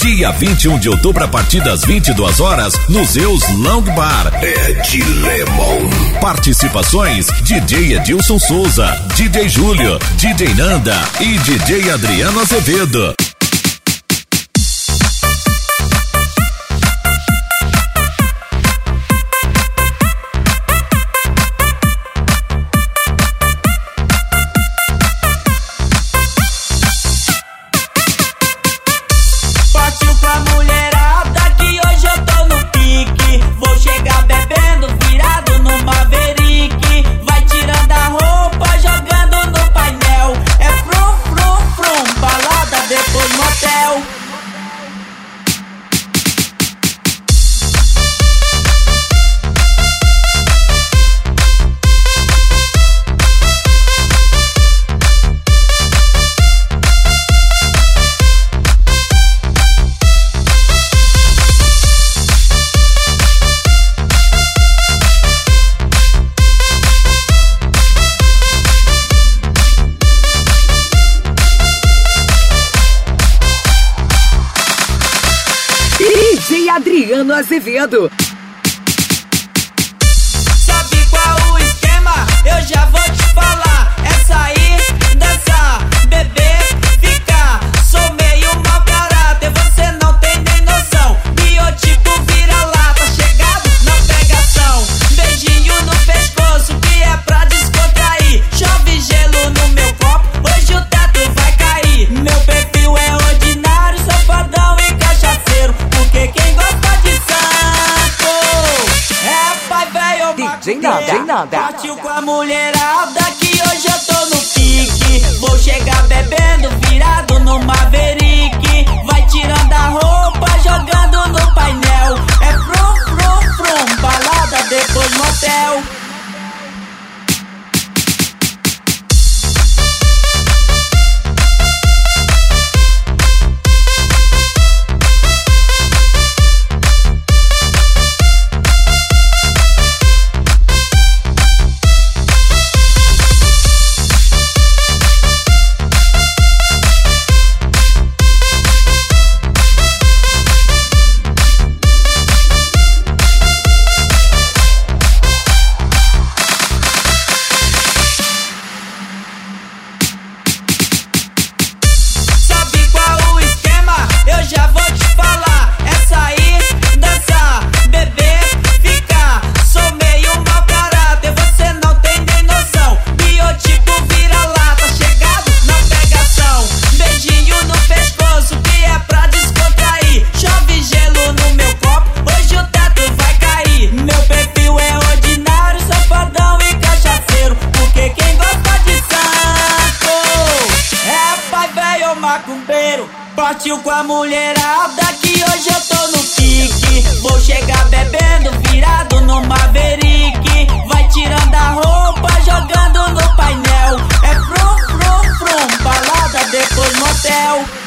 Dia 21 de outubro, a partir das 22 horas, no Zeus Long Bar. Ed Lemon. Participações: DJ Edilson Souza, DJ Júlio, DJ Nanda e DJ Adriano Azevedo. DJ Adriano Azevedo. Sabe qual o esquema? Eu já vou te falar. É sair, dançar, beber, ficar. Sou meio mau caráter, você não tem nem noção. Biotipo vira-lata, chegado na pegação. Beijinho no pescoço que é pra descontrair. Chove gelo no meu copo, hoje o teto vai cair. Meu perfil é ordinário, safadão e cachaceiro. Porque quem gosta de santo é pai velho macumbeiro. Partiu com a mulherada que hoje eu tô no pique. Vou chegar bebendo, virado no Maverick. Vai tirando a roupa, jogando no painel. É frum, frum, frum, balada, depois motel. Já vou te falar, é sair, dançar, beber, ficar. Sou meio mau caráter, você não tem nem noção. Biotipo vira-lata, chegado na pegação. Beijinho no pescoço que é pra descontrair. Chove gelo no meu copo, hoje o teto vai cair. Meu perfil é ordinário, safadão e cachaceiro. Porque quem gosta de santo é pai velho macumbeiro. Partiu com a mulherada que hoje eu tô no pique. Vou chegar bebendo, virado no Maverick. Vai tirando a roupa, jogando no painel. É frum, frum, frum, balada, depois motel.